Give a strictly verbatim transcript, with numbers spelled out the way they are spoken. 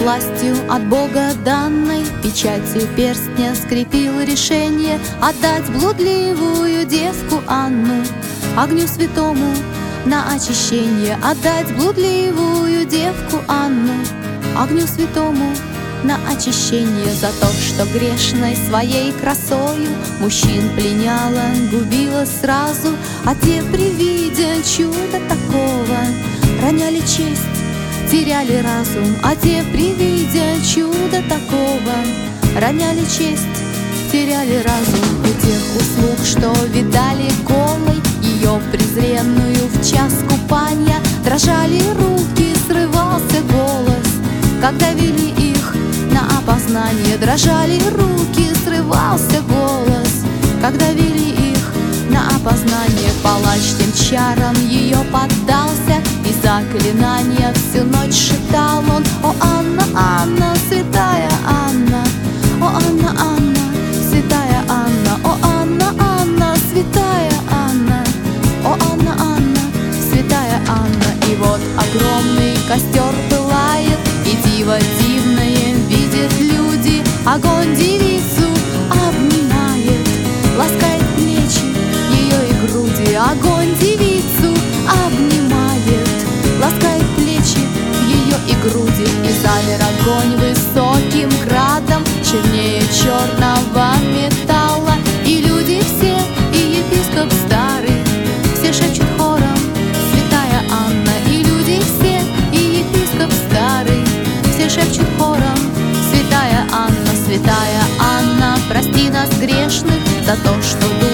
властью от Бога данной, печатью перстня скрепил решение отдать блудливую девку Анну огню святому на очищение, отдать блудливую девку Анну огню святому на очищение. За то, что грешной своей красою мужчин пленяла, губила сразу, а те, привидя чуда такого, роняли честь, теряли разум, а те, привидя чуда такого, роняли честь, теряли разум. У тех услуг, что видали голой ее презренную в час купанья, дрожали руки, срывался голос, когда вели их на опознание. Дрожали руки, срывался голос, когда вели их на опознание. Палач тем чарам ее поддался, и заклинания всю ночь шептал он: «О, Анна, Анна, святая Анна! О, Анна, Анна, святая Анна! О, Анна, Анна, святая Анна! О, Анна, Анна, святая Анна!» И вот огромный костер пылает, и диво дивное видят люди. Огонь девицу обнимает, ласкает плечи ее и груди. Огонь девицу обнимает, ласкает плечи ее и груди. И замер огонь высоким градом, чернее черного металла. И люди все, и епископ старый, все шепчут хором: «Святая Анна!» И люди все, и епископ старый, все шепчут хором: «Святая Анна, святая Анна, прости нас грешных за то, что